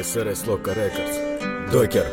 СРС Лока Рекордс. Докер.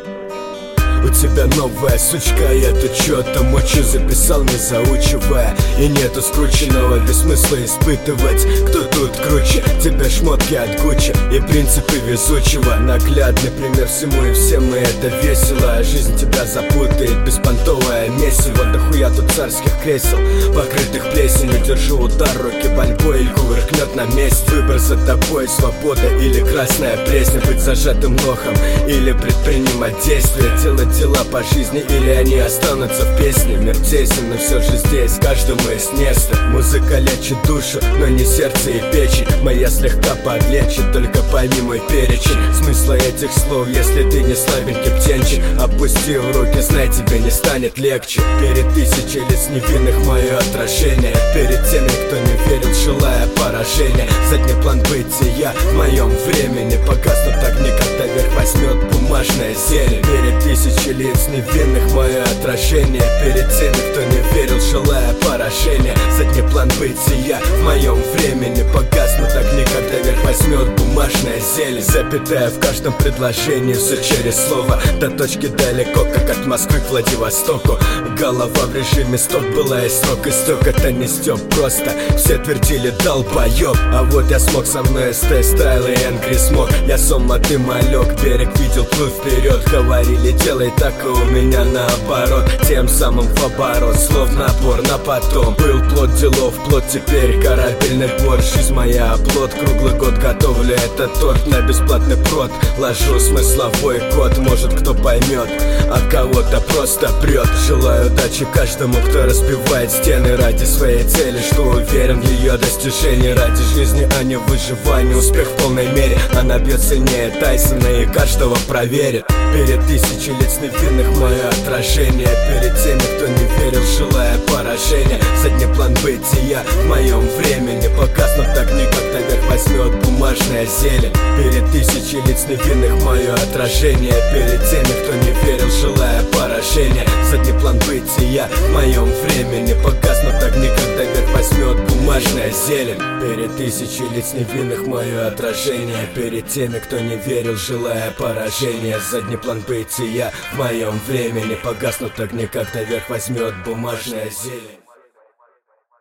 У тебя новая сучка, я тут чё-то мочу записал, не заучивая. И нету скрученного, без смысла испытывать, кто тут круче. Тебя шмотки от Гуччи и принципы везучего. Наглядный пример всему и всем, и это весело. А жизнь тебя запутает, беспонтовое месиво. Дохуя тут царских кресел, покрытых плесенью. Держу удар, руки больбой, или кувыркнет на месте. Выбор за тобой, свобода или красная пресня. Быть зажатым лохом или предпринимать действия. Делать дела по жизни или они останутся в песне. Мир тесен, но все же здесь каждому есть место. Музыка лечит душу, но не сердце и печень. Моя слегка подлечит, только пойми мой перечень смысла этих слов, если ты не слабенький птенчик. Опусти в руки, знай, тебе не станет легче. Перед тысячей лиц невинных мое отражение. Перед теми, кто не верил, желая поражения. Задний план бытия в моем времени. Погаснут огни, когда вверх возьмет бумажное зелье. Перед тысячей лиц невинных мое отражение. Перед теми, кто не верил, желая поражения. Задний план бытия в моем времени. Погаснут огни, когда вверх возьмет бумажное зелье. Запятая в каждом предложении, все через слово. До точки далеко, как от Москвы к Владивостоку. Голова в режиме стоп, была и срок истек. Это не стёб просто, все твердили долбоёб. А вот я смог, со мной СТ Стайл и Энгри смог. Я Сома, ты малек, берег видел, плыл вперед. Говорили, делай так, и у меня наоборот. Тем самым в оборот, слов набор на потом. Был плод делов, плод теперь корабельный борт. Жизнь моя оплот, круглый год готовлю этот торт на бесплатный прод. Ложу смысловой код, может кто поймет, а кого-то просто прет. Желаю удачи каждому, кто разбивает стены ради своей цели, что уверен в ее достижении. Ради жизни, а не выживания, успех в полной мере. Она бьет сильнее Тайсона и каждого проверит. Перед тысячей лиц невинных мое отражение. Перед теми, кто не верил, желая поражения. Задний план бытия в моем времени. Погаснут огни, когда вверх возьмет бумажное зелье. Перед тысячей лиц невинных мое отражение. Перед теми, кто не верил, желая поражения. Задний план бытия в моем времени. Погаснут огни, когда вверх возьмет бумажное зелень. Перед тысячей лиц невинных мое отражение. Перед теми, кто не верил, желая поражения. Задний план бытия в моем времени. Погаснут огни, когда вверх возьмет бумажное зелень.